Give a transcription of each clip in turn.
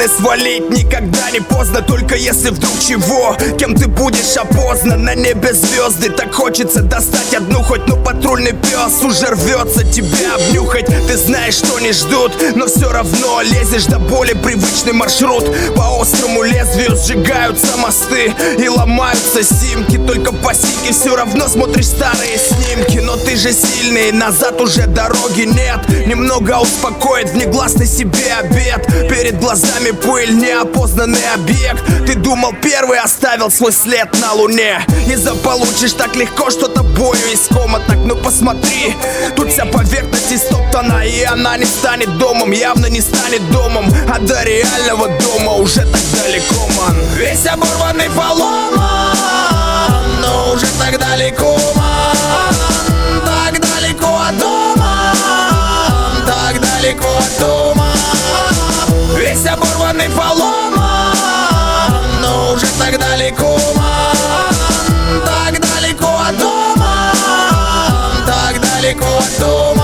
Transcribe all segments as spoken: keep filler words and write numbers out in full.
время свалить. Никогда не поздно, только если вдруг чего. Кем ты будешь опознан, на небе звезды. Так хочется достать одну хоть, но патрульный пес уже рвется тебя обнюхать. Ты знаешь, что не ждут, но все равно лезешь до боли, привычный маршрут. По острому лезвию сжигаются мосты и ломаются симки. Только по синьке все равно смотришь старые снимки. Но ты же сильный, назад уже дороги нет. Немного успокоит внегласный себе обед. Перед глазами пыль, неопознанный объект. Ты думал первый, оставил свой след на луне. И заполучишь так легко что-то бою искомо. Так ну посмотри, тут вся поверхность истоптана, и она не станет домом, явно не станет домом. А до реального дома уже так далеко, ман. Весь оборванный поломан, но уже так далеко, ман. Так далеко от дома, так далеко от дома. Весь оборванный поломан, но уже так далеко, ман. Так далеко от дома, так далеко от дома.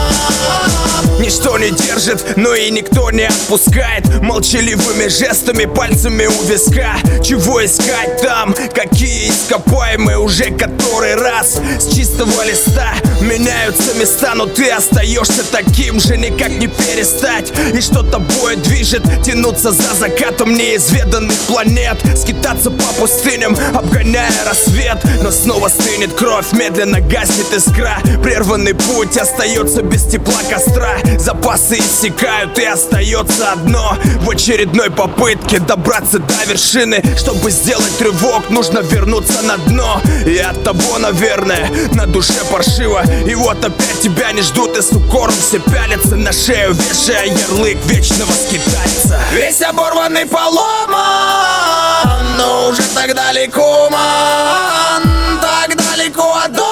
Ничто не держит, но и никто не отпускает. Молчаливыми жестами, пальцами у виска. Чего искать там? Какие ископаемые уже который раз. С чистого листа меняются места, но ты остаешься таким же, никак не перестать. И что тобой движет, тянуться за закатом неизведанных планет. Скитаться по пустыням, обгоняя рассвет. Но снова стынет кровь, медленно гаснет искра. Прерванный путь остается без тепла костра. Запасы иссякают, и остается одно: в очередной попытке добраться до вершины. Чтобы сделать рывок, нужно вернуться на дно. И от того, наверное, на душе паршиво. И вот опять тебя не ждут, и с укором все пялятся на шею, вешая ярлык вечного скитальца. Весь оборванный поломан, но уже так далеко, ман. Так далеко от дома,